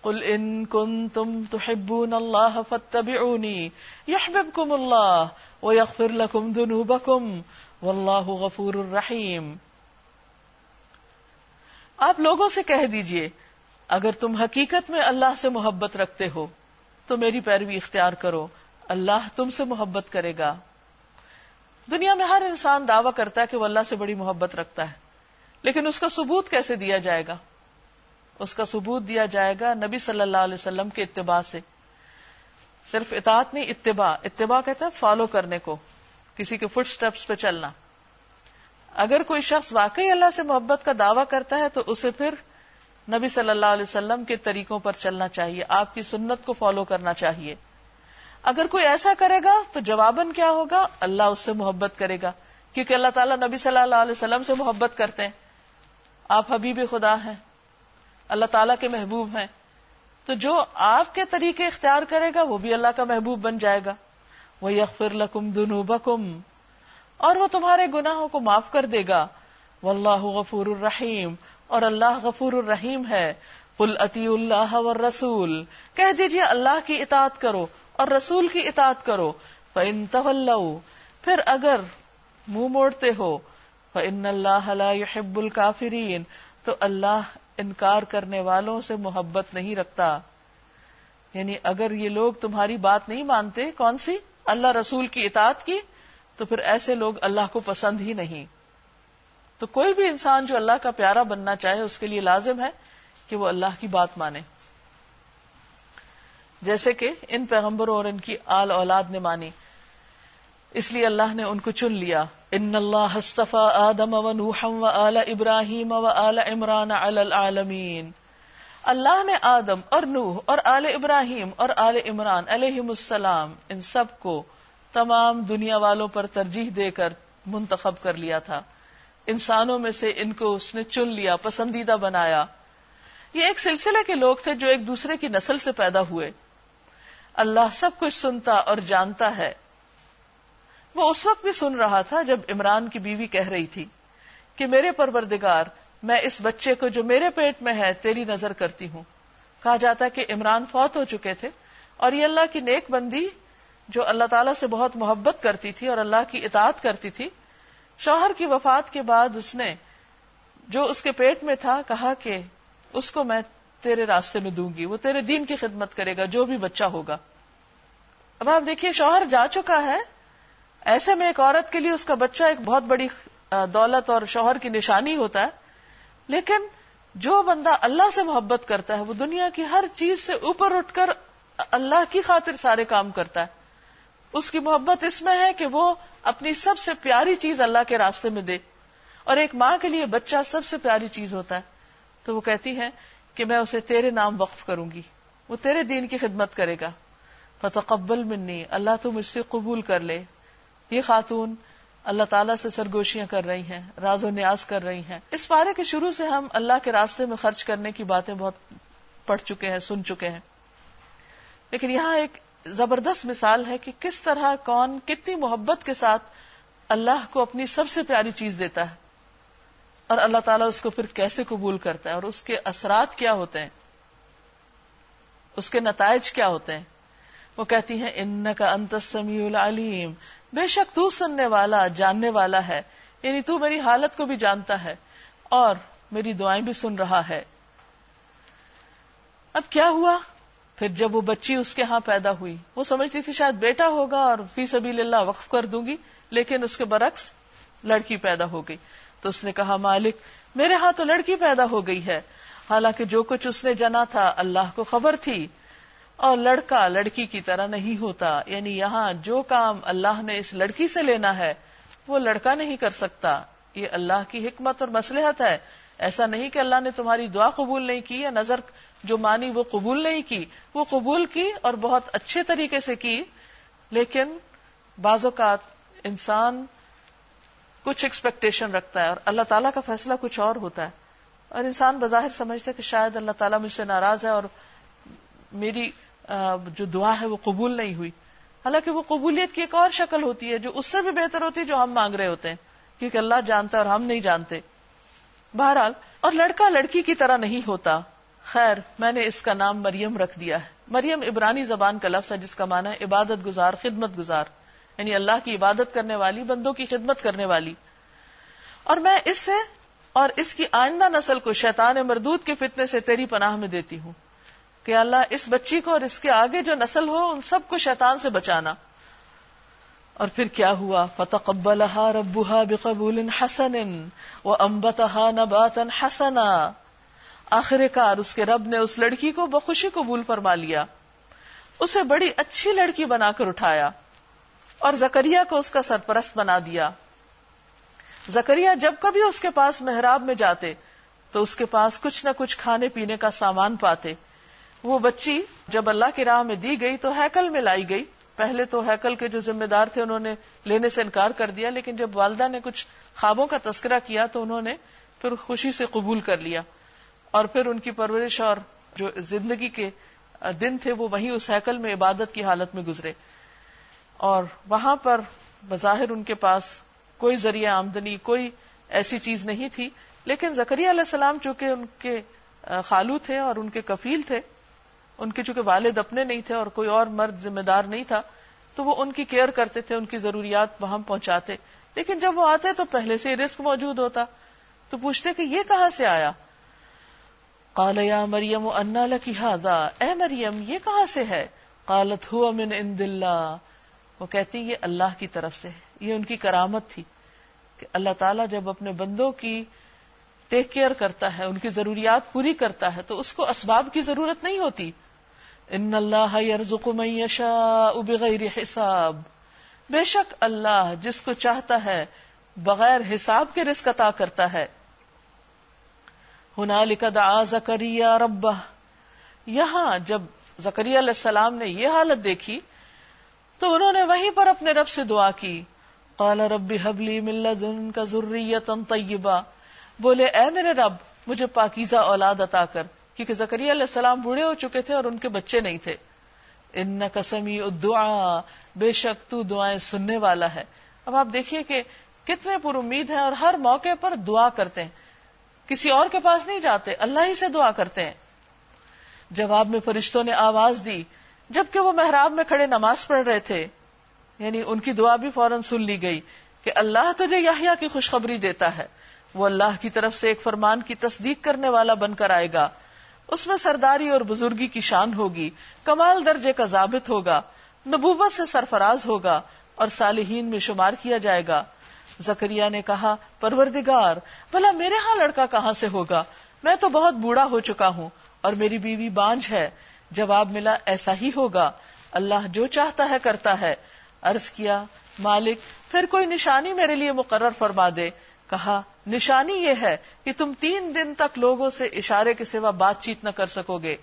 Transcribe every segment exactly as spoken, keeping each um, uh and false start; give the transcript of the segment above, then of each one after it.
قل ان کنتم تحبون اللہ فاتبعونی یحببکم اللہ ویغفر لکم ذنوبکم واللہ غفور الرحیم. آپ لوگوں سے کہہ دیجئے اگر تم حقیقت میں اللہ سے محبت رکھتے ہو تو میری پیروی اختیار کرو، اللہ تم سے محبت کرے گا. دنیا میں ہر انسان دعویٰ کرتا ہے کہ وہ اللہ سے بڑی محبت رکھتا ہے، لیکن اس کا ثبوت کیسے دیا جائے گا؟ اس کا ثبوت دیا جائے گا نبی صلی اللہ علیہ وسلم کے اتباع سے. صرف اطاعت نہیں، اتباع. اتباع کہتا ہے فالو کرنے کو، کسی کے فٹ سٹیپس پہ چلنا. اگر کوئی شخص واقعی اللہ سے محبت کا دعویٰ کرتا ہے تو اسے پھر نبی صلی اللہ علیہ وسلم کے طریقوں پر چلنا چاہیے، آپ کی سنت کو فالو کرنا چاہیے. اگر کوئی ایسا کرے گا تو جواباً کیا ہوگا؟ اللہ اس سے محبت کرے گا، کیونکہ اللہ تعالیٰ نبی صلی اللہ علیہ وسلم سے محبت کرتے ہیں. آپ حبیب خدا ہیں، اللہ تعالیٰ کے محبوب ہیں، تو جو آپ کے طریقے اختیار کرے گا وہ بھی اللہ کا محبوب بن جائے گا. وَيَغْفِرْ لَكُمْ ذُنُوبَكُمْ، اور وہ تمہارے گناہوں کو معاف کر دے گا. وَاللَّهُ غَفُورٌ رَحِيمٌ، اور اللہ غفور الرحیم ہے. قُلْ أَطِيعُوا اللَّهَ وَالرَّسُولَ، کہہ دیجئے اللہ کی اطاعت کرو اور رسول کی اطاعت کرو. فَإِن تَوَلَّوْا، پھر اگر منہ موڑتے ہو، فَإِنَّ اللَّهَ لَا يُحِبُّ الْكَافِرِينَ، تو اللہ انکار کرنے والوں سے محبت نہیں رکھتا. یعنی اگر یہ لوگ تمہاری بات نہیں مانتے، کون سی؟ اللہ رسول کی اطاعت کی، تو پھر ایسے لوگ اللہ کو پسند ہی نہیں. تو کوئی بھی انسان جو اللہ کا پیارا بننا چاہے اس کے لیے لازم ہے کہ وہ اللہ کی بات مانے، جیسے کہ ان پیغمبروں اور ان کی آل اولاد نے مانی، اس لیے اللہ نے ان کو چن لیا. ان اللہ اصطفى آدم ونوحا وآل ابراہیم وآل عمران علی العالمین. اللہ نے آدم اور نوح اور آل ابراہیم اور آل عمران علیہم السلام ان سب کو تمام دنیا والوں پر ترجیح دے کر منتخب کر لیا تھا. انسانوں میں سے ان کو اس نے چن لیا، پسندیدہ بنایا. یہ ایک سلسلے کے لوگ تھے جو ایک دوسرے کی نسل سے پیدا ہوئے. اللہ سب کچھ سنتا اور جانتا ہے. وہ اس وقت بھی سن رہا تھا جب عمران کی بیوی کہہ رہی تھی کہ میرے پروردگار، میں اس بچے کو جو میرے پیٹ میں ہے تیری نظر کرتی ہوں. کہا جاتا ہے کہ عمران فوت ہو چکے تھے اور یہ اللہ کی نیک بندی جو اللہ تعالیٰ سے بہت محبت کرتی تھی اور اللہ کی اطاعت کرتی تھی، شوہر کی وفات کے بعد اس نے جو اس کے پیٹ میں تھا کہا کہ اس کو میں تیرے راستے میں دوں گی، وہ تیرے دین کی خدمت کرے گا جو بھی بچہ ہوگا. اب آپ دیکھیے شوہر جا چکا ہے، ایسے میں ایک عورت کے لیے اس کا بچہ ایک بہت بڑی دولت اور شوہر کی نشانی ہوتا ہے. لیکن جو بندہ اللہ سے محبت کرتا ہے وہ دنیا کی ہر چیز سے اوپر اٹھ کر اللہ کی خاطر سارے کام کرتا ہے. اس کی محبت اس میں ہے کہ وہ اپنی سب سے پیاری چیز اللہ کے راستے میں دے، اور ایک ماں کے لیے بچہ سب سے پیاری چیز ہوتا ہے. تو وہ کہتی ہے کہ میں اسے تیرے نام وقف کروں گی، وہ تیرے دین کی خدمت کرے گا. فتقبل منی، اللہ تو مجھ سے قبول کر لے. یہ خاتون اللہ تعالیٰ سے سرگوشیاں کر رہی ہیں، راز و نیاز کر رہی ہیں. اس پارے کے شروع سے ہم اللہ کے راستے میں خرچ کرنے کی باتیں بہت پڑھ چکے ہیں، سن چکے ہیں، لیکن یہاں ایک زبردست مثال ہے کہ کس طرح کون کتنی محبت کے ساتھ اللہ کو اپنی سب سے پیاری چیز دیتا ہے اور اللہ تعالیٰ اس کو پھر کیسے قبول کرتا ہے اور اس کے اثرات کیا ہوتے ہیں، اس کے نتائج کیا ہوتے ہیں. وہ کہتی ہیں انک انت السمیع العلیم، بے شک تو سننے والا جاننے والا ہے، یعنی تو میری حالت کو بھی جانتا ہے اور میری دعائیں بھی سن رہا ہے. اب کیا ہوا پھر جب وہ بچی اس کے ہاں پیدا ہوئی؟ وہ سمجھتی تھی شاید بیٹا ہوگا اور فی سبیل اللہ وقف کر دوں گی، لیکن اس کے برعکس لڑکی پیدا ہو گئی. تو اس نے کہا مالک میرے ہاں تو لڑکی پیدا ہو گئی ہے، حالانکہ جو کچھ اس نے جنا تھا اللہ کو خبر تھی، اور لڑکا لڑکی کی طرح نہیں ہوتا. یعنی یہاں جو کام اللہ نے اس لڑکی سے لینا ہے وہ لڑکا نہیں کر سکتا. یہ اللہ کی حکمت اور مصلحت ہے. ایسا نہیں کہ اللہ نے تمہاری دعا قبول نہیں کی یا نظر جو مانی وہ قبول نہیں کی، وہ قبول کی اور بہت اچھے طریقے سے کی. لیکن بعض اوقات انسان کچھ ایکسپیکٹیشن رکھتا ہے اور اللہ تعالیٰ کا فیصلہ کچھ اور ہوتا ہے، اور انسان بظاہر سمجھتا ہے کہ شاید اللہ تعالیٰ مجھ سے ناراض ہے اور میری جو دعا ہے وہ قبول نہیں ہوئی. حالانکہ وہ قبولیت کی ایک اور شکل ہوتی ہے جو اس سے بھی بہتر ہوتی ہے جو ہم مانگ رہے ہوتے ہیں، کیونکہ اللہ جانتا ہے اور ہم نہیں جانتے. بہرحال، اور لڑکا لڑکی کی طرح نہیں ہوتا. خیر میں نے اس کا نام مریم رکھ دیا ہے. مریم عبرانی زبان کا لفظ ہے جس کا معنی ہے عبادت گزار، خدمت گزار، یعنی اللہ کی عبادت کرنے والی، بندوں کی خدمت کرنے والی. اور میں اس سے اور اس کی آئندہ نسل کو شیطان مردود کے فتنے سے تیری پناہ میں دیتی ہوں کہ اللہ اس بچی کو اور اس کے آگے جو نسل ہو ان سب کو شیطان سے بچانا. اور پھر کیا ہوا؟ فَتَقَبَّلَهَا رَبُّهَا بِقَبُولٍ حَسَنٍ وَأَنبَتَهَا نَبَاتًا حَسَنًا. آخر کار اس کے رب نے اس لڑکی کو بخوشی قبول فرما لیا، اسے بڑی اچھی لڑکی بنا کر اٹھایا اور زکریا کو اس کا سرپرست بنا دیا. زکریا جب کبھی اس کے پاس محراب میں جاتے تو اس کے پاس کچھ نہ کچھ کھانے پینے کا سامان پاتے. وہ بچی جب اللہ کی راہ میں دی گئی تو ہیکل میں لائی گئی. پہلے تو ہیکل کے جو ذمہ دار تھے انہوں نے لینے سے انکار کر دیا، لیکن جب والدہ نے کچھ خوابوں کا تذکرہ کیا تو انہوں نے پھر خوشی سے قبول کر لیا. اور پھر ان کی پرورش اور جو زندگی کے دن تھے وہ وہیں اس ہیکل میں عبادت کی حالت میں گزرے. اور وہاں پر بظاہر ان کے پاس کوئی ذریعہ آمدنی، کوئی ایسی چیز نہیں تھی، لیکن زکریا علیہ السلام چونکہ ان کے خالو تھے اور ان کے کفیل تھے، ان کے چونکہ والد اپنے نہیں تھے اور کوئی اور مرد ذمہ دار نہیں تھا، تو وہ ان کی کیئر کرتے تھے، ان کی ضروریات وہاں پہنچاتے. لیکن جب وہ آتے تو پہلے سے رزق موجود ہوتا، تو پوچھتے کہ یہ کہاں سے آیا؟ قال یا مریم انا لک ھذا، اے مریم یہ کہاں سے ہے؟ قالت هو من عند اللہ، وہ کہتی یہ اللہ کی طرف سے ہے. یہ ان کی کرامت تھی کہ اللہ تعالیٰ جب اپنے بندوں کی ٹیک کیئر کرتا ہے، ان کی ضروریات پوری کرتا ہے تو اس کو اسباب کی ضرورت نہیں ہوتی. ان اللہ یرزق من یشاء بغیر حساب، بے شک اللہ جس کو چاہتا ہے بغیر حساب کے رزق عطا کرتا ہے. ہنالک دعا زکریا ربہ، یہاں جب زکریا علیہ السلام نے یہ حالت دیکھی تو انہوں نے وہیں پر اپنے رب سے دعا کی. قال رب ہب لی من لدنک ذریۃ طیبہ، بولے اے میرے رب مجھے پاکیزہ اولاد عطا کر، کیونکہ زکریا علیہ السلام بوڑھے ہو چکے تھے اور ان کے بچے نہیں تھے. انک سمیع الدعاء، بے شک تو دعائیں سننے والا ہے. اب آپ دیکھیے کہ کتنے پر امید ہیں اور ہر موقع پر دعا کرتے ہیں، کسی اور کے پاس نہیں جاتے، اللہ ہی سے دعا کرتے ہیں. جواب میں فرشتوں نے آواز دی جبکہ وہ محراب میں کھڑے نماز پڑھ رہے تھے، یعنی ان کی دعا بھی فوراً سن لی گئی کہ اللہ تجھے یحییٰ کی خوشخبری دیتا ہے، وہ اللہ کی طرف سے ایک فرمان کی تصدیق کرنے والا بن کر آئے گا، اس میں سرداری اور بزرگی کی شان ہوگی، کمال درجے کا ضابط ہوگا، نبوت سے سرفراز ہوگا اور صالحین میں شمار کیا جائے گا. زکریا نے کہا پروردگار بھلا میرے ہاں لڑکا کہاں سے ہوگا، میں تو بہت بوڑھا ہو چکا ہوں اور میری بیوی بانجھ ہے. جواب ملا ایسا ہی ہوگا، اللہ جو چاہتا ہے کرتا ہے. عرض کیا مالک پھر کوئی نشانی میرے لیے مقرر فرما دے. کہا نشانی یہ ہے کہ تم تین دن تک لوگوں سے اشارے کے سوا بات چیت نہ کر سکو گے.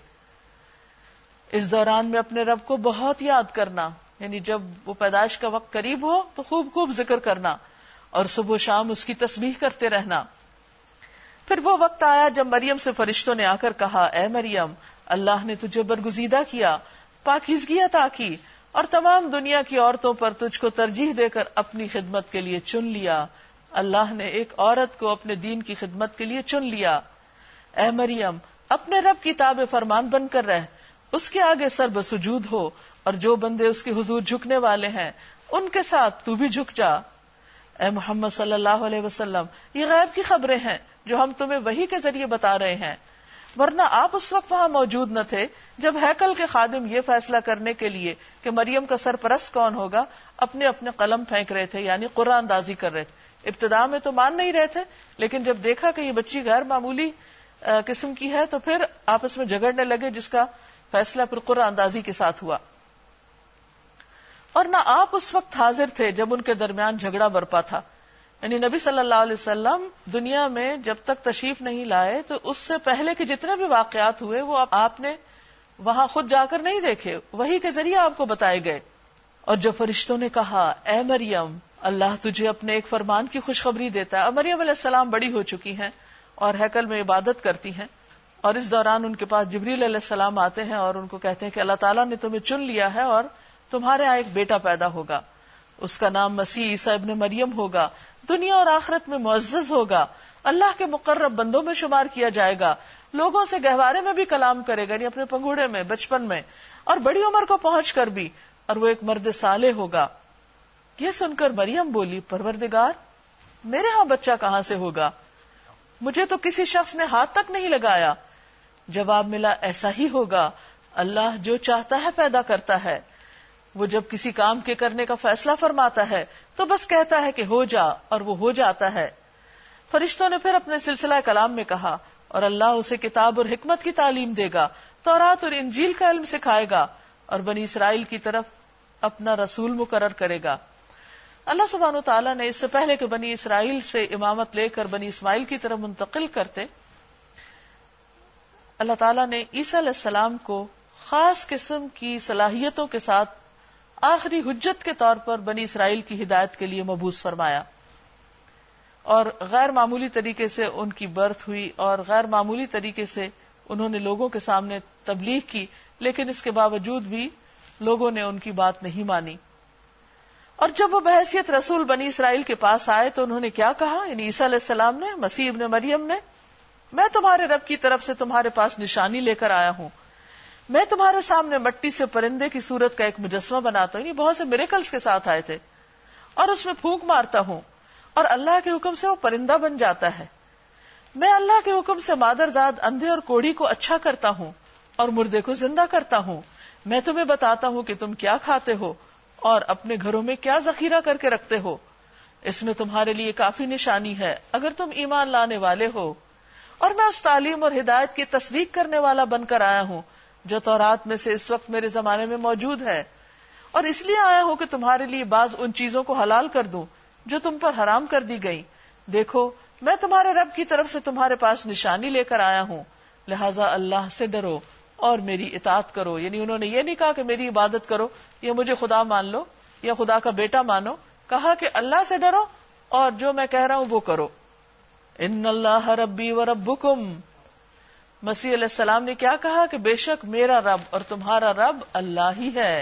اس دوران میں اپنے رب کو بہت یاد کرنا، یعنی جب وہ پیدائش کا وقت قریب ہو تو خوب خوب ذکر کرنا اور صبح و شام اس کی تسبیح کرتے رہنا. پھر وہ وقت آیا جب مریم سے فرشتوں نے آ کر کہا اے مریم اللہ نے تجھے برگزیدہ کیا، پاکیزگی عطا کی اور تمام دنیا کی عورتوں پر تجھ کو ترجیح دے کر اپنی خدمت کے لیے چن لیا. اللہ نے ایک عورت کو اپنے دین کی خدمت کے لیے چن لیا. اے مریم اپنے رب کی تابع فرمان بن کر رہ، اس کے آگے سر بسجود ہو اور جو بندے اس کے حضور جھکنے والے ہیں ان کے ساتھ تو بھی جھک جا. اے محمد صلی اللہ علیہ وسلم یہ غیب کی خبریں ہیں جو ہم تمہیں وحی کے ذریعے بتا رہے ہیں، ورنہ آپ اس وقت وہاں موجود نہ تھے جب ہیکل کے خادم یہ فیصلہ کرنے کے لیے کہ مریم کا سرپرست کون ہوگا اپنے اپنے قلم پھینک رہے تھے، یعنی قرآن اندازی کر رہے تھے. ابتدا میں تو مان نہیں رہے تھے، لیکن جب دیکھا کہ یہ بچی غیر معمولی قسم کی ہے تو پھر آپس میں جھگڑنے لگے، جس کا فیصلہ پھر قرآن اندازی کے ساتھ ہوا. اور نہ آپ اس وقت حاضر تھے جب ان کے درمیان جھگڑا برپا تھا، یعنی نبی صلی اللہ علیہ وسلم دنیا میں جب تک تشریف نہیں لائے تو اس سے پہلے کے جتنے بھی واقعات ہوئے وہ آپ نے وہاں خود جا کر نہیں دیکھے، وحی کے ذریعے آپ کو بتائے گئے. اور جب فرشتوں نے کہا اے مریم اللہ تجھے اپنے ایک فرمان کی خوشخبری دیتا ہے. اب مریم علیہ السلام بڑی ہو چکی ہیں اور ہیکل میں عبادت کرتی ہیں، اور اس دوران ان کے پاس جبریل علیہ السلام آتے ہیں اور ان کو کہتے ہیں کہ اللہ تعالیٰ نے تمہیں چن لیا ہے اور تمہارے یہاں ایک بیٹا پیدا ہوگا، اس کا نام مسیح عیسیٰ ابن مریم ہوگا، دنیا اور آخرت میں معزز ہوگا، اللہ کے مقرب بندوں میں شمار کیا جائے گا لوگوں سے گہوارے میں بھی کلام کرے گا، یعنی اپنے پنگوڑے میں، بچپن میں، اور بڑی عمر کو پہنچ کر بھی، اور وہ ایک مرد صالح ہوگا۔ یہ سن کر مریم بولی، پروردگار میرے ہاں بچہ کہاں سے ہوگا؟ مجھے تو کسی شخص نے ہاتھ تک نہیں لگایا۔ جواب ملا، ایسا ہی ہوگا، اللہ جو چاہتا ہے پیدا کرتا ہے۔ وہ جب کسی کام کے کرنے کا فیصلہ فرماتا ہے تو بس کہتا ہے کہ ہو جا، اور وہ ہو جاتا ہے۔ فرشتوں نے پھر اپنے سلسلہ کلام میں کہا، اور اللہ اسے کتاب اور حکمت کی تعلیم دے گا، تورات اور انجیل کا علم سکھائے گا، اور بنی اسرائیل کی طرف اپنا رسول مقرر کرے گا۔ اللہ سبحانہ و تعالیٰ نے اس سے پہلے کہ بنی اسرائیل سے امامت لے کر بنی اسماعیل کی طرف منتقل کرتے، اللہ تعالیٰ نے عیسیٰ علیہ السلام کو خاص قسم کی صلاحیتوں کے ساتھ آخری حجت کے طور پر بنی اسرائیل کی ہدایت کے لیے مبعوث فرمایا، اور غیر معمولی طریقے سے ان کی برتھ ہوئی، اور غیر معمولی طریقے سے انہوں نے لوگوں کے سامنے تبلیغ کی، لیکن اس کے باوجود بھی لوگوں نے ان کی بات نہیں مانی۔ اور جب وہ بحیثیت رسول بنی اسرائیل کے پاس آئے تو انہوں نے کیا کہا؟ یعنی عیسیٰ علیہ السلام نے، مسیح ابن مریم نے، میں تمہارے رب کی طرف سے تمہارے پاس نشانی لے کر آیا ہوں، میں تمہارے سامنے مٹی سے پرندے کی صورت کا ایک مجسمہ بناتا ہوں، یعنی بہت سے میریکلز کے ساتھ آئے تھے، اور اس میں پھونک مارتا ہوں اور اللہ کے حکم سے وہ پرندہ بن جاتا ہے، میں اللہ کے حکم سے مادرزاد اندھے اور کوڑی کو اچھا کرتا ہوں اور مردے کو زندہ کرتا ہوں، میں تمہیں بتاتا ہوں کہ تم کیا کھاتے ہو اور اپنے گھروں میں کیا ذخیرہ کر کے رکھتے ہو، اس میں تمہارے لیے کافی نشانی ہے اگر تم ایمان لانے والے ہو، اور میں اس تعلیم اور ہدایت کی تصدیق کرنے والا بن کر آیا ہوں جو تورات میں سے اس وقت میرے زمانے میں موجود ہے، اور اس لیے آیا ہوں کہ تمہارے لیے بعض ان چیزوں کو حلال کر دوں جو تم پر حرام کر دی گئی، دیکھو میں تمہارے رب کی طرف سے تمہارے پاس نشانی لے کر آیا ہوں، لہٰذا اللہ سے ڈرو اور میری اطاعت کرو۔ یعنی انہوں نے یہ نہیں کہا کہ میری عبادت کرو یا مجھے خدا مان لو یا خدا کا بیٹا مانو، کہا کہ اللہ سے ڈرو اور جو میں کہہ رہا ہوں وہ کرو۔ ان اللہ ربی و ربکم، مسیح علیہ السلام نے کیا کہا کہ بے شک میرا رب اور تمہارا رب اللہ ہی ہے،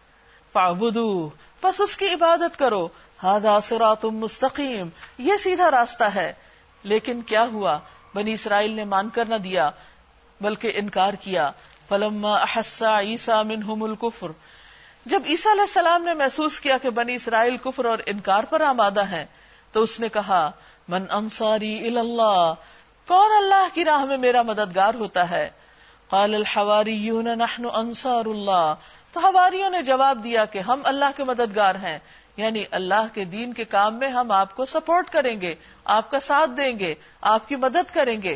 فاعبدوہ، بس اس کی عبادت کرو، ھذا صراط مستقیم، یہ سیدھا راستہ ہے۔ لیکن کیا ہوا؟ بنی اسرائیل نے مان کر نہ دیا بلکہ انکار کیا۔ فلما احس عیسیٰ منہم الکفر، جب عیسیٰ علیہ السلام نے محسوس کیا کہ بنی اسرائیل کفر اور انکار پر آمادہ ہیں تو اس نے کہا، من انصاری الی اللہ، کون اللہ کی راہ میں میرا مددگار ہوتا ہے؟ قال الحواریون نحن انصار اللہ، تو حواریوں نے جواب دیا کہ ہم اللہ کے مددگار ہیں، یعنی اللہ کے دین کے کام میں ہم آپ کو سپورٹ کریں گے، آپ کا ساتھ دیں گے، آپ کی مدد کریں گے۔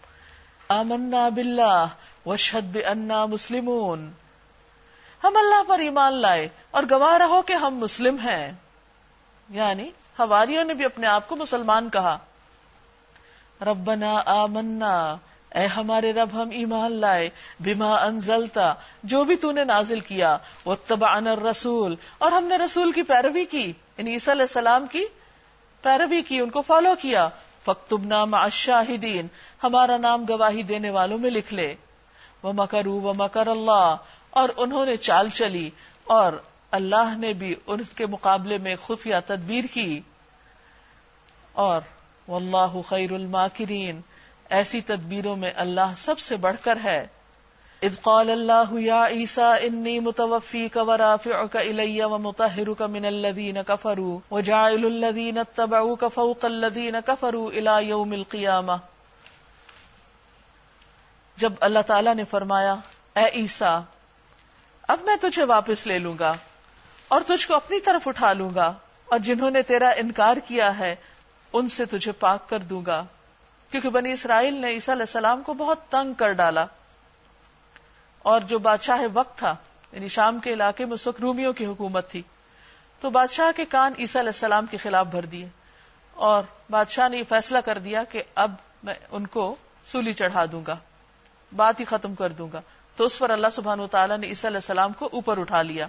آمنا باللہ واشہد بأننا مسلمون، ہم اللہ پر ایمان لائے اور گواہ رہو کہ ہم مسلم ہیں، یعنی حواریوں نے بھی اپنے آپ کو مسلمان کہا۔ ربنا آمنا، اے ہمارے رب ہم ایمان لائے، بما انزلتا، جو بھی تو نے نازل کیا، واتبعنا الرسول، اور ہم نے رسول کی پیروی کی، یعنی عیسیٰ علیہ السلام کی پیروی کی، ان کو فالو کیا، فاکتبنا مع الشاہدین، ہمارا نام گواہی دینے والوں میں لکھ لے، ومکروا ومکر اللہ، اور انہوں نے چال چلی اور اللہ نے بھی ان کے مقابلے میں خفیہ تدبیر کی، اور واللہ خیر الماکرین، ایسی تدبیروں میں اللہ سب سے بڑھ کر ہے۔ اذ قال اللہ یا عیسیٰ انی متوفیک ورافعک الی ومطہرک من الذین کفروا وجاعل الذین اتبعوک فوق الذین کفروا الی یوم القیامہ، جب اللہ تعالیٰ نے فرمایا، اے عیسیٰ اب میں تجھے واپس لے لوں گا اور تجھ کو اپنی طرف اٹھا لوں گا، اور جنہوں نے تیرا انکار کیا ہے ان سے تجھے پاک کر دوں گا، کیونکہ بنی اسرائیل نے عیسیٰ علیہ السلام کو بہت تنگ کر ڈالا، اور جو بادشاہ وقت تھا، یعنی شام کے علاقے میں سک رومیوں کی حکومت تھی، تو بادشاہ کے کان عیسیٰ علیہ السلام کے خلاف بھر دیے، اور بادشاہ نے یہ فیصلہ کر دیا کہ اب میں ان کو سولی چڑھا دوں گا، بات ہی ختم کر دوں گا۔ تو اس پر اللہ سبحانہ وتعالیٰ نے عیسیٰ علیہ السلام کو اوپر اٹھا لیا،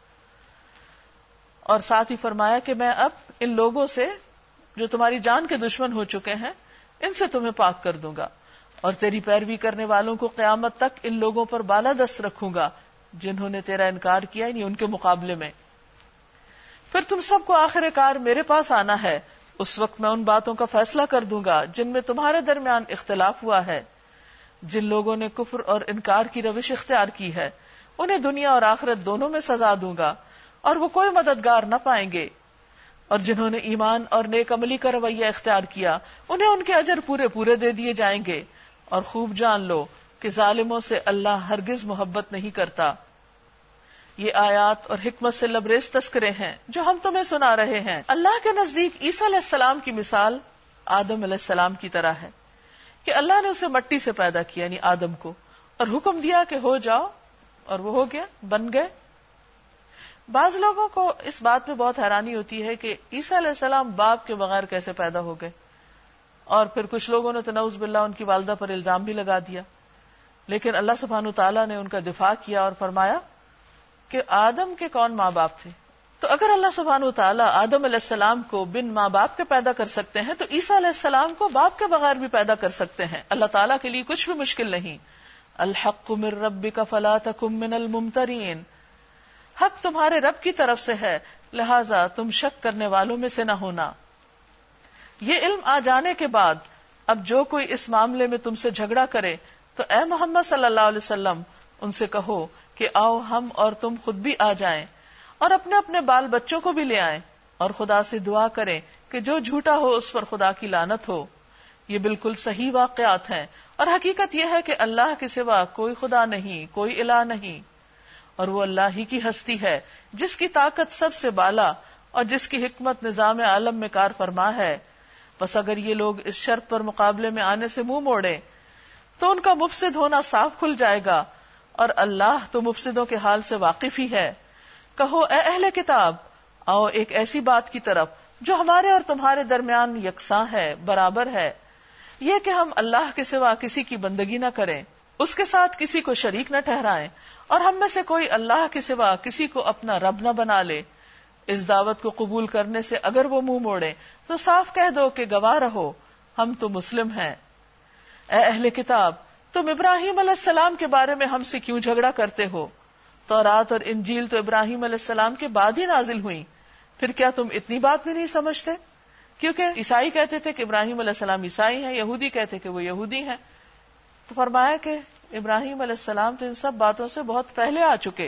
اور ساتھ ہی فرمایا کہ میں اب ان لوگوں سے جو تمہاری جان کے دشمن ہو چکے ہیں ان سے تمہیں پاک کر دوں گا، اور تیری پیروی کرنے والوں کو قیامت تک ان لوگوں پر بالادست رکھوں گا جنہوں نے تیرا انکار کیا، یعنی ان کے مقابلے میں۔ پھر تم سب کو آخر کار میرے پاس آنا ہے، اس وقت میں ان باتوں کا فیصلہ کر دوں گا جن میں تمہارے درمیان اختلاف ہوا ہے، جن لوگوں نے کفر اور انکار کی روش اختیار کی ہے انہیں دنیا اور آخرت دونوں میں سزا دوں گا اور وہ کوئی مددگار نہ پائیں گے، اور جنہوں نے ایمان اور نیک عملی کا رویہ اختیار کیا انہیں ان کے اجر پورے پورے دے دیے جائیں گے، اور خوب جان لو کہ ظالموں سے اللہ ہرگز محبت نہیں کرتا۔ یہ آیات اور حکمت سے لبریز تذکرے ہیں جو ہم تمہیں سنا رہے ہیں۔ اللہ کے نزدیک عیسیٰ علیہ السلام کی مثال آدم علیہ السلام کی طرح ہے کہ اللہ نے اسے مٹی سے پیدا کیا، یعنی آدم کو، اور حکم دیا کہ ہو جاؤ، اور وہ ہو گیا، بن گئے۔ بعض لوگوں کو اس بات پہ بہت حیرانی ہوتی ہے کہ عیسیٰ علیہ السلام باپ کے بغیر کیسے پیدا ہو گئے، اور پھر کچھ لوگوں نے تو نعوذ باللہ ان کی والدہ پر الزام بھی لگا دیا، لیکن اللہ سبحانہ وتعالیٰ نے ان کا دفاع کیا اور فرمایا کہ آدم کے کون ماں باپ تھے؟ تو اگر اللہ سبحانہ وتعالیٰ آدم علیہ السلام کو بن ماں باپ کے پیدا کر سکتے ہیں تو عیسیٰ علیہ السلام کو باپ کے بغیر بھی پیدا کر سکتے ہیں۔ اللہ تعالیٰ کے لیے کچھ بھی مشکل نہیں۔ الحق من ربک فلا تکن من الممترین، حق تمہارے رب کی طرف سے ہے لہذا تم شک کرنے والوں میں سے نہ ہونا۔ یہ علم آ جانے کے بعد اب جو کوئی اس معاملے میں تم سے جھگڑا کرے تو اے محمد صلی اللہ علیہ وسلم ان سے کہو کہ آؤ ہم اور تم خود بھی آ جائیں اور اپنے اپنے بال بچوں کو بھی لے آئیں، اور خدا سے دعا کریں کہ جو جھوٹا ہو اس پر خدا کی لعنت ہو۔ یہ بالکل صحیح واقعات ہیں، اور حقیقت یہ ہے کہ اللہ کے سوا کوئی خدا نہیں، کوئی الہ نہیں، اور وہ اللہ ہی کی ہستی ہے جس کی طاقت سب سے بالا اور جس کی حکمت نظام عالم میں کار فرما ہے۔ بس اگر یہ لوگ اس شرط پر مقابلے میں آنے سے منہ موڑیں تو ان کا مفسد ہونا صاف کھل جائے گا، اور اللہ تو مفسدوں کے حال سے واقف ہی ہے۔ کہو اے اہل کتاب، آؤ ایک ایسی بات کی طرف جو ہمارے اور تمہارے درمیان یکساں ہے، برابر ہے، یہ کہ ہم اللہ کے سوا کسی کی بندگی نہ کریں، اس کے ساتھ کسی کو شریک نہ ٹھہرائیں، اور ہم میں سے کوئی اللہ کے سوا کسی کو اپنا رب نہ بنا لے۔ اس دعوت کو قبول کرنے سے اگر وہ منہ موڑے تو صاف کہہ دو کہ گواہ رہو ہم تو مسلم ہیں۔ اے اہل کتاب، تم ابراہیم علیہ السلام کے بارے میں ہم سے کیوں جھگڑا کرتے ہو؟ تورات اور انجیل تو ابراہیم علیہ السلام کے بعد ہی نازل ہوئی، پھر کیا تم اتنی بات بھی نہیں سمجھتے؟ کیونکہ عیسائی کہتے تھے کہ ابراہیم علیہ السلام عیسائی ہیں، یہودی کہتے کہ وہ یہودی ہیں، تو فرمایا کہ ابراہیم علیہ السلام تو ان سب باتوں سے بہت پہلے آ چکے۔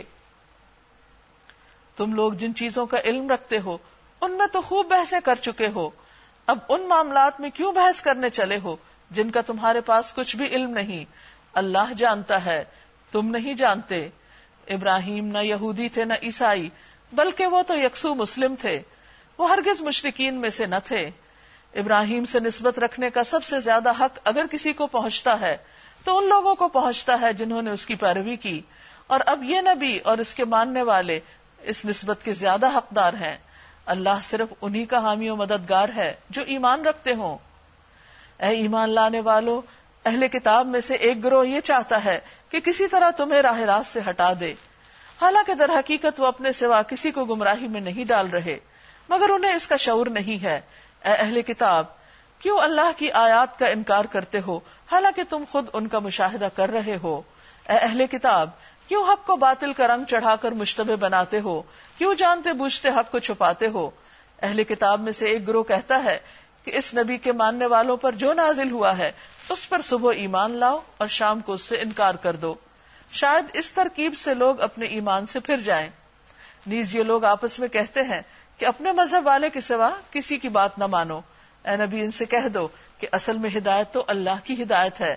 تم لوگ جن چیزوں کا علم رکھتے ہو ان میں تو خوب بحثیں کر چکے ہو، اب ان معاملات میں کیوں بحث کرنے چلے ہو جن کا تمہارے پاس کچھ بھی علم نہیں؟ اللہ جانتا ہے، تم نہیں جانتے۔ ابراہیم نہ یہودی تھے نہ عیسائی، بلکہ وہ تو یکسو مسلم تھے، وہ ہرگز مشرکین میں سے نہ تھے۔ ابراہیم سے نسبت رکھنے کا سب سے زیادہ حق اگر کسی کو پہنچتا ہے تو ان لوگوں کو پہنچتا ہے جنہوں نے اس کی پیروی کی، اور اب یہ نبی اور اس کے ماننے والے اس نسبت کے زیادہ حقدار ہیں۔ اللہ صرف انہی کا حامی و مددگار ہے جو ایمان رکھتے ہوں۔ اے ایمان لانے والو، اہل کتاب میں سے ایک گروہ یہ چاہتا ہے کہ کسی طرح تمہیں راہ راست سے ہٹا دے، حالانکہ در حقیقت وہ اپنے سوا کسی کو گمراہی میں نہیں ڈال رہے، مگر انہیں اس کا شعور نہیں ہے۔ اے اہل کتاب، کیوں اللہ کی آیات کا انکار کرتے ہو حالانکہ تم خود ان کا مشاہدہ کر رہے ہو؟ اے اہل کتاب، کیوں حق کو باطل کا رنگ چڑھا کر مشتبہ بناتے ہو؟ کیوں جانتے بوجھتے حق کو چھپاتے ہو؟ اہل کتاب میں سے ایک گروہ کہتا ہے کہ اس نبی کے ماننے والوں پر جو نازل ہوا ہے اس پر صبح ایمان لاؤ اور شام کو اس سے انکار کر دو، شاید اس ترکیب سے لوگ اپنے ایمان سے پھر جائیں۔ نیز یہ لوگ آپس میں کہتے ہیں کہ اپنے مذہب والے کے سوا کسی کی بات نہ مانو۔ اے نبی، ان سے کہہ دو کہ اصل میں ہدایت تو اللہ کی ہدایت ہے،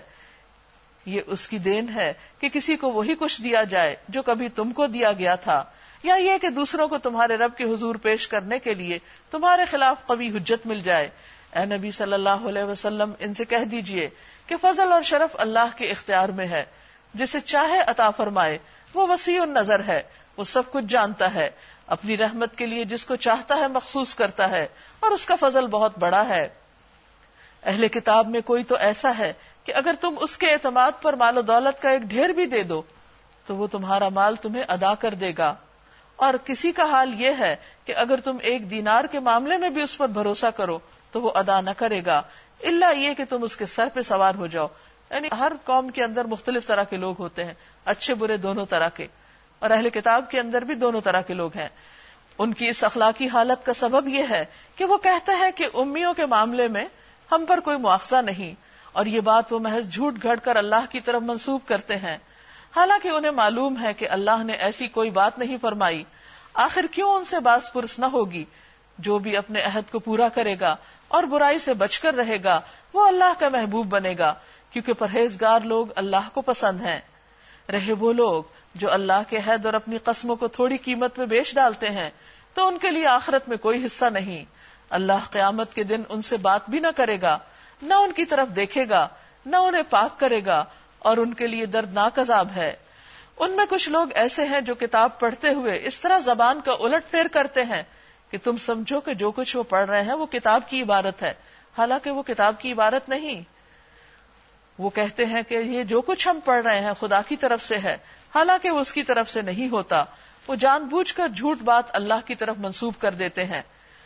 یہ اس کی دین ہے کہ کسی کو وہی کچھ دیا جائے جو کبھی تم کو دیا گیا تھا، یا یہ کہ دوسروں کو تمہارے رب کے حضور پیش کرنے کے لیے تمہارے خلاف قوی حجت مل جائے۔ اے نبی صلی اللہ علیہ وسلم، ان سے کہہ دیجئے کہ فضل اور شرف اللہ کے اختیار میں ہے، جسے چاہے عطا فرمائے، وہ وسیع النظر ہے، وہ سب کچھ جانتا ہے، اپنی رحمت کے لیے جس کو چاہتا ہے مخصوص کرتا ہے، اور اس کا فضل بہت بڑا ہے۔ اہل کتاب میں کوئی تو ایسا ہے کہ اگر تم اس کے اعتماد پر مال و دولت کا ایک ڈھیر بھی دے دو تو وہ تمہارا مال تمہیں ادا کر دے گا، اور کسی کا حال یہ ہے کہ اگر تم ایک دینار کے معاملے میں بھی اس پر بھروسہ کرو تو وہ ادا نہ کرے گا، الا یہ کہ تم اس کے سر پہ سوار ہو جاؤ۔ یعنی ہر قوم کے اندر مختلف طرح کے لوگ ہوتے ہیں، اچھے برے دونوں طرح کے، اور اہل کتاب کے اندر بھی دونوں طرح کے لوگ ہیں۔ ان کی اس اخلاقی حالت کا سبب یہ ہے کہ وہ کہتے ہیں کہ امیوں کے معاملے میں ہم پر کوئی مواخذہ نہیں، اور یہ بات وہ محض جھوٹ گھڑ کر اللہ کی طرف منسوب کرتے ہیں، حالانکہ انہیں معلوم ہے کہ اللہ نے ایسی کوئی بات نہیں فرمائی۔ آخر کیوں ان سے باس پرس نہ ہوگی؟ جو بھی اپنے عہد کو پورا کرے گا اور برائی سے بچ کر رہے گا وہ اللہ کا محبوب بنے گا، کیونکہ پرہیزگار لوگ اللہ کو پسند ہیں۔ رہے وہ لوگ جو اللہ کے عہد اور اپنی قسموں کو تھوڑی قیمت میں بیچ ڈالتے ہیں تو ان کے لیے آخرت میں کوئی حصہ نہیں۔ اللہ قیامت کے دن ان سے بات بھی نہ کرے گا، نہ ان کی طرف دیکھے گا، نہ انہیں پاک کرے گا، اور ان کے لیے دردناک عذاب ہے۔ ان میں کچھ لوگ ایسے ہیں جو کتاب پڑھتے ہوئے اس طرح زبان کا الٹ پھیر کرتے ہیں کہ تم سمجھو کہ جو کچھ وہ پڑھ رہے ہیں وہ کتاب کی عبارت ہے، حالانکہ وہ کتاب کی عبارت نہیں۔ وہ کہتے ہیں کہ یہ جو کچھ ہم پڑھ رہے ہیں خدا کی طرف سے ہے، حالانکہ وہ اس کی طرف سے نہیں ہوتا۔ وہ جان بوجھ کر جھوٹ بات اللہ کی طرف منسوب کر دیتے ہیں۔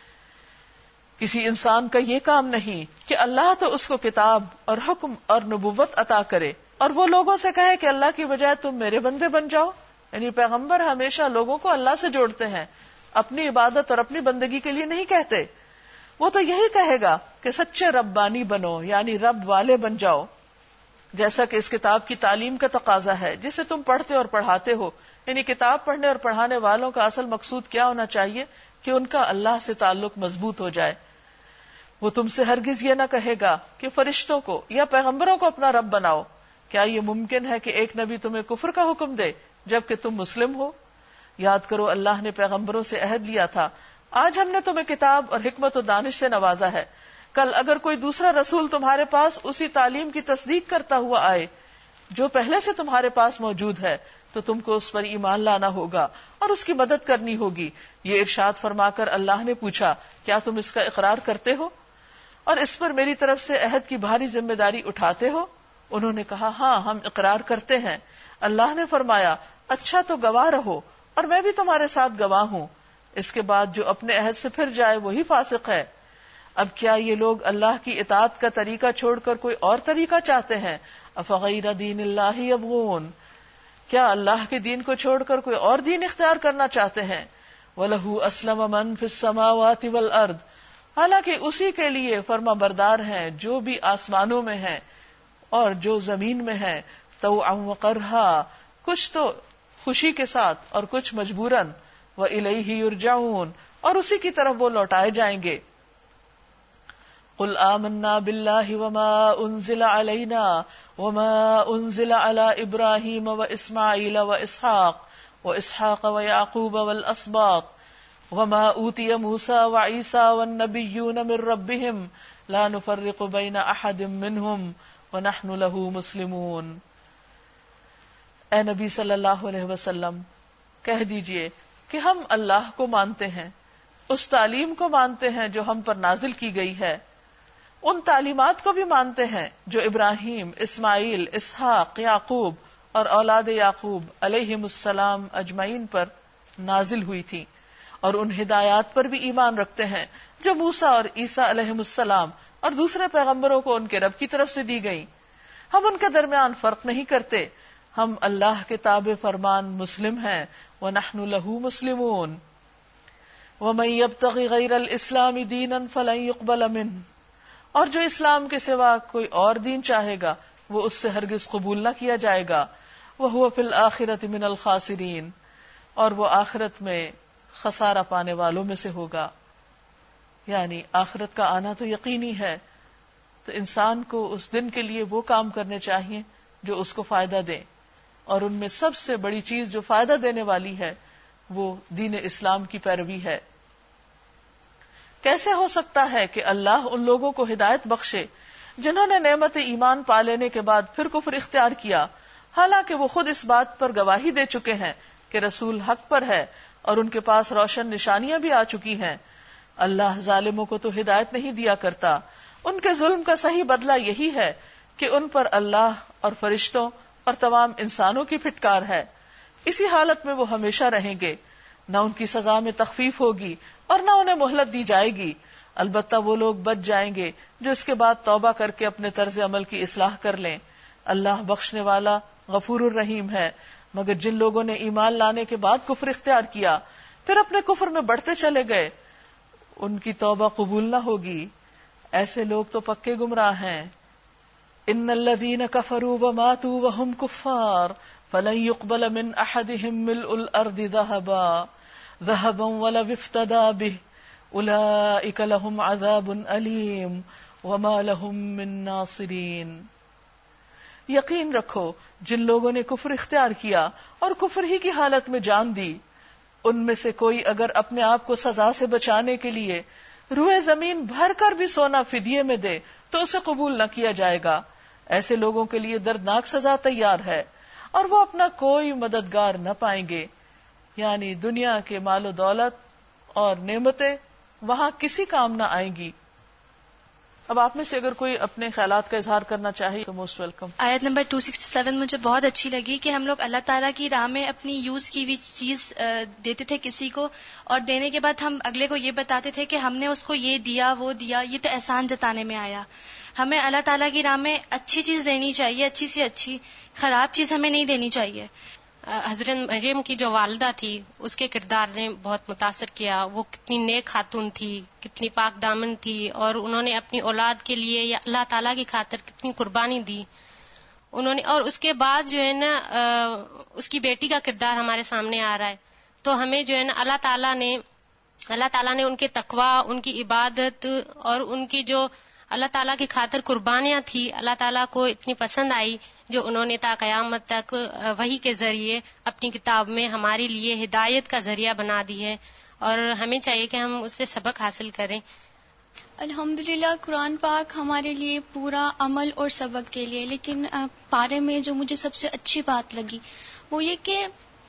کسی انسان کا یہ کام نہیں کہ اللہ تو اس کو کتاب اور حکم اور نبوت عطا کرے اور وہ لوگوں سے کہے کہ اللہ کی بجائے تم میرے بندے بن جاؤ۔ یعنی پیغمبر ہمیشہ لوگوں کو اللہ سے جوڑتے ہیں، اپنی عبادت اور اپنی بندگی کے لیے نہیں کہتے۔ وہ تو یہی کہے گا کہ سچے ربانی بنو، یعنی رب والے بن جاؤ، جیسا کہ اس کتاب کی تعلیم کا تقاضا ہے جسے تم پڑھتے اور پڑھاتے ہو۔ یعنی کتاب پڑھنے اور پڑھانے والوں کا اصل مقصود کیا ہونا چاہیے کہ ان کا اللہ سے تعلق مضبوط ہو جائے۔ وہ تم سے ہرگز یہ نہ کہے گا کہ فرشتوں کو یا پیغمبروں کو اپنا رب بناؤ۔ کیا یہ ممکن ہے کہ ایک نبی تمہیں کفر کا حکم دے جبکہ تم مسلم ہو؟ یاد کرو اللہ نے پیغمبروں سے عہد لیا تھا، آج ہم نے تمہیں کتاب اور حکمت و دانش سے نوازا ہے۔ کل اگر کوئی دوسرا رسول تمہارے پاس اسی تعلیم کی تصدیق کرتا ہوا آئے جو پہلے سے تمہارے پاس موجود ہے تو تم کو اس پر ایمان لانا ہوگا اور اس کی مدد کرنی ہوگی۔ یہ ارشاد فرما کر اللہ نے پوچھا، کیا تم اس کا اقرار کرتے ہو اور اس پر میری طرف سے عہد کی بھاری ذمہ داری اٹھاتے ہو؟ انہوں نے کہا، ہاں ہم اقرار کرتے ہیں۔ اللہ نے فرمایا، اچھا تو گواہ رہو اور میں بھی تمہارے ساتھ گواہ ہوں۔ اس کے بعد جو اپنے عہد سے پھر جائے وہی فاسق ہے۔ اب کیا یہ لوگ اللہ کی اطاعت کا طریقہ چھوڑ کر کوئی اور طریقہ چاہتے ہیں؟ افغیر دین اللہ یبغون، کیا اللہ کے دین کو چھوڑ کر کوئی اور دین اختیار کرنا چاہتے ہیں؟ وَلَهُ أَسْلَمَ مَن فِي السَّمَاوَاتِ وَالْأَرْضِ، حالانکہ اسی کے لیے فرما بردار ہیں جو بھی آسمانوں میں ہیں اور جو زمین میں ہیں، طوعا وقرہا، کچھ تو خوشی کے ساتھ اور کچھ مجبوراً، وَإِلَيْهِ يُرْجَعُونَ، اور اسی کی طرف وہ لوٹائے جائیں گے۔ قُلْ آمَنَّا بِاللَّهِ وَمَا أُنزِلَ عَلَيْنَا وَمَا أُنزِلَ عَلَى إِبْرَاهِيمَ وَإِسْمَاعِيلَ وَإِسْحَاقَ وَإِسْحَاقَ وَيَعْقُوبَ وَالْأَسْبَاطِ وَمَا أُوتِيَ مُوسَى وَعِيسَى وَالنَّبِيُّونَ مِن رَّبِّهِمْ لَا نُفَرِّقُ بَيْنَ أَحَدٍ مِّنْهُمْ وَنَحْنُ لَهُ مُسْلِمُونَ۔ اے نبی صلی اللہ علیہ وسلم کہہ دیجئے کہ ہم اللہ کو مانتے ہیں، اس تعلیم کو مانتے ہیں جو ہم پر نازل کی گئی ہے، ان تعلیمات کو بھی مانتے ہیں جو ابراہیم، اسماعیل، اسحاق، یعقوب اور اولاد یعقوب علیہم السلام اجمعین پر نازل ہوئی تھی، اور ان ہدایات پر بھی ایمان رکھتے ہیں جو موسیٰ اور عیسیٰ علیہم السلام اور دوسرے پیغمبروں کو ان کے رب کی طرف سے دی گئیں۔ ہم ان کے درمیان فرق نہیں کرتے، ہم اللہ کے تابع فرمان مسلم ہیں۔ وَنَحْنُ لَهُ مُسْلِمُونَ وَمَن يَبْتَغِ غَيْرَ الْإِسْلَامِ دِينًا فَلَن يُقْبَلَ مِنْهُ، اور جو اسلام کے سوا کوئی اور دین چاہے گا وہ اس سے ہرگز قبول نہ کیا جائے گا۔ وَهُوَ فِي الْآخِرَةِ مِنَ الْخَاسِرِينَ، اور وہ آخرت میں خسارہ پانے والوں میں سے ہوگا۔ یعنی آخرت کا آنا تو یقینی ہے، تو انسان کو اس دن کے لیے وہ کام کرنے چاہیے جو اس کو فائدہ دیں، اور ان میں سب سے بڑی چیز جو فائدہ دینے والی ہے وہ دین اسلام کی پیروی ہے۔ کیسے ہو سکتا ہے کہ اللہ ان لوگوں کو ہدایت بخشے جنہوں نے نعمت ایمان پا لینے کے بعد پھر کفر اختیار کیا، حالانکہ وہ خود اس بات پر گواہی دے چکے ہیں کہ رسول حق پر ہے اور ان کے پاس روشن نشانیاں بھی آ چکی ہیں۔ اللہ ظالموں کو تو ہدایت نہیں دیا کرتا، ان کے ظلم کا صحیح بدلہ یہی ہے کہ ان پر اللہ اور فرشتوں اور تمام انسانوں کی پھٹکار ہے، اسی حالت میں وہ ہمیشہ رہیں گے، نہ ان کی سزا میں تخفیف ہوگی اور نہ انہیں مہلت دی جائے گی۔ البتہ وہ لوگ بچ جائیں گے جو اس کے بعد توبہ کر کے اپنے طرز عمل کی اصلاح کر لیں۔ اللہ بخشنے والا غفور الرحیم ہے۔ مگر جن لوگوں نے ایمان لانے کے بعد کفر اختیار کیا پھر اپنے کفر میں بڑھتے چلے گئے، ان کی توبہ قبول نہ ہوگی، ایسے لوگ تو پکے گمراہ ہیں۔ ان الذین کفروا وماتوا وهم کفار فلن يقبل من احدهم ملء الارض ذهبا ذهبا ولو افتدى به اولئک لهم عذاب الیم وما لهم من ناصرین. یقین رکھو جن لوگوں نے کفر اختیار کیا اور کفر ہی کی حالت میں جان دی، ان میں سے کوئی اگر اپنے آپ کو سزا سے بچانے کے لیے روئے زمین بھر کر بھی سونا فدیے میں دے تو اسے قبول نہ کیا جائے گا. ایسے لوگوں کے لیے دردناک سزا تیار ہے اور وہ اپنا کوئی مددگار نہ پائیں گے. یعنی دنیا کے مال و دولت اور نعمتیں وہاں کسی کام نہ آئیں گی. اب آپ میں سے اگر کوئی اپنے خیالات کا اظہار کرنا چاہے تو موسٹ ویلکم. آیت نمبر دو سو سڑسٹھ مجھے بہت اچھی لگی کہ ہم لوگ اللہ تعالیٰ کی راہ میں اپنی یوز کی ہوئی چیز دیتے تھے کسی کو، اور دینے کے بعد ہم اگلے کو یہ بتاتے تھے کہ ہم نے اس کو یہ دیا وہ دیا، یہ تو احسان جتانے میں آیا. ہمیں اللہ تعالیٰ کی راہ میں اچھی چیز دینی چاہیے، اچھی سے اچھی، خراب چیز ہمیں نہیں دینی چاہیے. حضرت مریم کی جو والدہ تھی اس کے کردار نے بہت متاثر کیا. وہ کتنی نیک خاتون تھی، کتنی پاک دامن تھی، اور انہوں نے اپنی اولاد کے لیے یا اللہ تعالیٰ کی خاطر کتنی قربانی دی انہوں نے. اور اس کے بعد جو ہے نا اس کی بیٹی کا کردار ہمارے سامنے آ رہا ہے. تو ہمیں جو ہے نا اللہ تعالیٰ نے اللہ تعالیٰ نے ان کے تقوی، ان کی عبادت اور ان کی جو اللہ تعالیٰ کی خاطر قربانیاں تھی اللہ تعالیٰ کو اتنی پسند آئی، جو انہوں نے تا قیامت تک وحی کے ذریعے اپنی کتاب میں ہمارے لیے ہدایت کا ذریعہ بنا دی ہے، اور ہمیں چاہیے کہ ہم اس سے سبق حاصل کریں. الحمدللہ قرآن پاک ہمارے لیے پورا عمل اور سبق کے لیے، لیکن پارے میں جو مجھے سب سے اچھی بات لگی وہ یہ کہ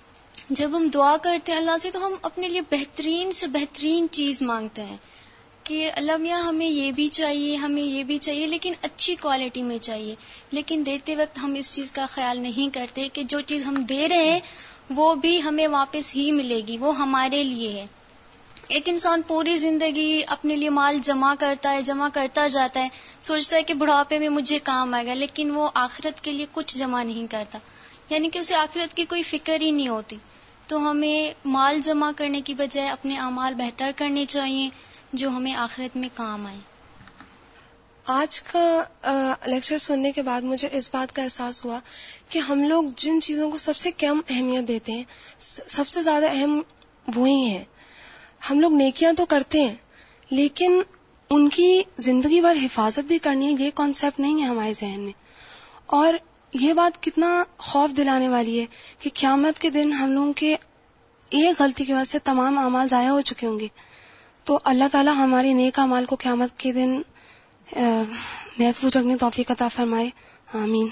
جب ہم دعا کرتے ہیں اللہ سے تو ہم اپنے لیے بہترین سے بہترین چیز مانگتے ہیں کہ اللہ میاں ہمیں یہ بھی چاہیے، ہمیں یہ بھی چاہیے، لیکن اچھی کوالٹی میں چاہیے. لیکن دیتے وقت ہم اس چیز کا خیال نہیں کرتے کہ جو چیز ہم دے رہے ہیں وہ بھی ہمیں واپس ہی ملے گی، وہ ہمارے لیے ہے. ایک انسان پوری زندگی اپنے لیے مال جمع کرتا ہے جمع کرتا جاتا ہے، سوچتا ہے کہ بڑھاپے میں مجھے کام آئے گا، لیکن وہ آخرت کے لیے کچھ جمع نہیں کرتا، یعنی کہ اسے آخرت کی کوئی فکر ہی نہیں ہوتی. تو ہمیں مال جمع کرنے کی بجائے اپنے اعمال بہتر کرنے چاہیے جو ہمیں آخرت میں کام آئے. آج کا لیکچر سننے کے بعد مجھے اس بات کا احساس ہوا کہ ہم لوگ جن چیزوں کو سب سے کم اہمیت دیتے ہیں سب سے زیادہ اہم وہی ہیں. ہم لوگ نیکیاں تو کرتے ہیں لیکن ان کی زندگی بھر حفاظت بھی کرنی ہے، یہ کانسیپٹ نہیں ہے ہمارے ذہن میں. اور یہ بات کتنا خوف دلانے والی ہے کہ قیامت کے دن ہم لوگوں کے ایک غلطی کی وجہ سے تمام اعمال ضائع ہو چکے ہوں گے. تو اللہ تعالیٰ ہمارے نیک اعمال کو قیامت کے دن محفوظ رکھنے توفیق عطا فرمائے، آمین.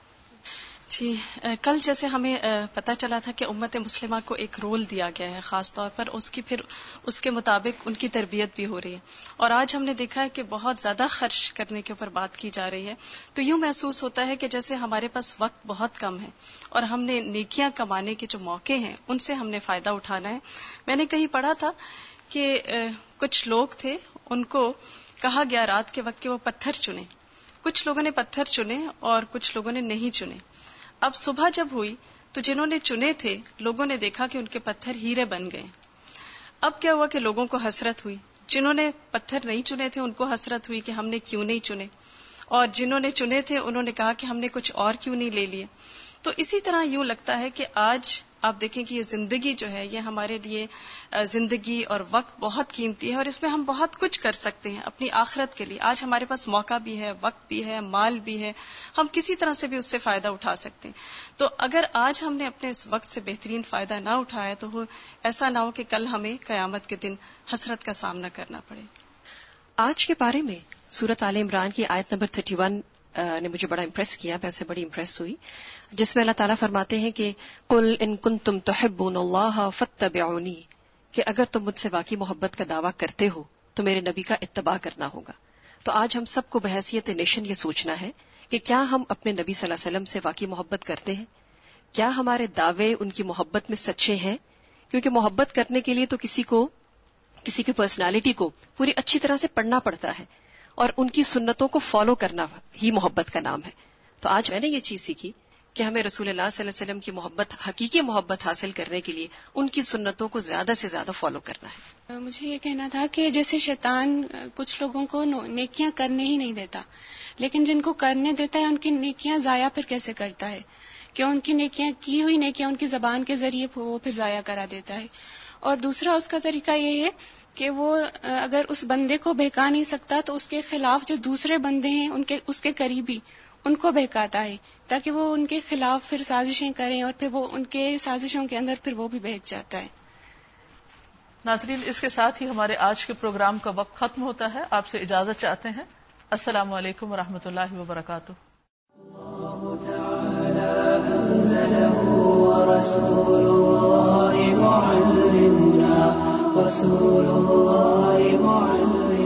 جی کل جیسے ہمیں پتہ چلا تھا کہ امت مسلمہ کو ایک رول دیا گیا ہے خاص طور پر، اس کی پھر اس کے مطابق ان کی تربیت بھی ہو رہی ہے، اور آج ہم نے دیکھا ہے کہ بہت زیادہ خرچ کرنے کے اوپر بات کی جا رہی ہے. تو یوں محسوس ہوتا ہے کہ جیسے ہمارے پاس وقت بہت کم ہے اور ہم نے نیکیاں کمانے کے جو موقع ہیں ان سے ہم نے فائدہ اٹھانا ہے. میں نے کہیں پڑھا تھا کہ کچھ لوگ تھے، ان کو کہا گیا رات کے وقت کہ وہ پتھر چنیں. کچھ لوگوں نے پتھر چنے اور کچھ لوگوں نے نہیں چنے. اب صبح جب ہوئی تو جنہوں نے چنے تھے لوگوں نے دیکھا کہ ان کے پتھر ہیرے بن گئے. اب کیا ہوا کہ لوگوں کو حسرت ہوئی، جنہوں نے پتھر نہیں چنے تھے ان کو حسرت ہوئی کہ ہم نے کیوں نہیں چنے، اور جنہوں نے چنے تھے انہوں نے کہا کہ ہم نے کچھ اور کیوں نہیں لے لیے. تو اسی طرح یوں لگتا ہے کہ آج آپ دیکھیں کہ یہ زندگی جو ہے یہ ہمارے لیے زندگی اور وقت بہت قیمتی ہے، اور اس میں ہم بہت کچھ کر سکتے ہیں اپنی آخرت کے لیے. آج ہمارے پاس موقع بھی ہے، وقت بھی ہے، مال بھی ہے، ہم کسی طرح سے بھی اس سے فائدہ اٹھا سکتے ہیں. تو اگر آج ہم نے اپنے اس وقت سے بہترین فائدہ نہ اٹھایا تو وہ ایسا نہ ہو کہ کل ہمیں قیامت کے دن حسرت کا سامنا کرنا پڑے. آج کے بارے میں سورۃ آل عمران کی آیت نمبر اکتیس نے مجھے بڑا امپریس کیا، میں سے بڑی امپریس ہوئی، جس میں اللہ تعالیٰ فرماتے ہیں کہ قل ان کنتم تحبون اللہ فاتبعونی، کہ اگر تم مجھ سے واقعی محبت کا دعویٰ کرتے ہو تو میرے نبی کا اتباع کرنا ہوگا. تو آج ہم سب کو بحیثیت نیشن یہ سوچنا ہے کہ کیا ہم اپنے نبی صلی اللہ علیہ وسلم سے واقعی محبت کرتے ہیں؟ کیا ہمارے دعوے ان کی محبت میں سچے ہیں؟ کیونکہ محبت کرنے کے لیے تو کسی کو کسی کی پرسنالٹی کو پوری اچھی طرح سے پڑھنا پڑتا ہے، اور ان کی سنتوں کو فالو کرنا ہی محبت کا نام ہے. تو آج میں نے یہ چیز سیکھی کہ ہمیں رسول اللہ صلی اللہ علیہ وسلم کی محبت، حقیقی محبت حاصل کرنے کے لیے ان کی سنتوں کو زیادہ سے زیادہ فالو کرنا ہے. مجھے یہ کہنا تھا کہ جیسے شیطان کچھ لوگوں کو نیکیاں کرنے ہی نہیں دیتا، لیکن جن کو کرنے دیتا ہے ان کی نیکیاں ضائع پھر کیسے کرتا ہے، کہ ان کی نیکیاں کی ہوئی نیکیاں ان کی زبان کے ذریعے وہ پھر ضائع کرا دیتا ہے. اور دوسرا اس کا طریقہ یہ ہے کہ وہ اگر اس بندے کو بہکا نہیں سکتا تو اس کے خلاف جو دوسرے بندے ہیں ان کے اس کے قریبی ان کو بہکاتا ہے، تاکہ وہ ان کے خلاف پھر سازشیں کریں اور پھر وہ ان کے سازشوں کے اندر پھر وہ بھی بہک جاتا ہے. ناظرین، اس کے ساتھ ہی ہمارے آج کے پروگرام کا وقت ختم ہوتا ہے. آپ سے اجازت چاہتے ہیں. السلام علیکم ورحمۃ اللہ وبرکاتہ. رسول الله معلمنا